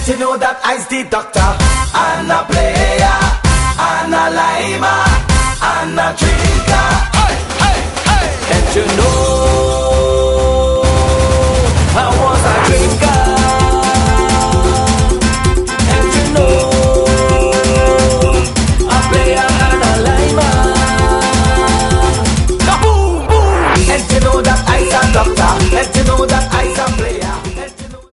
you know that I's the doctor. And a player, and a limer.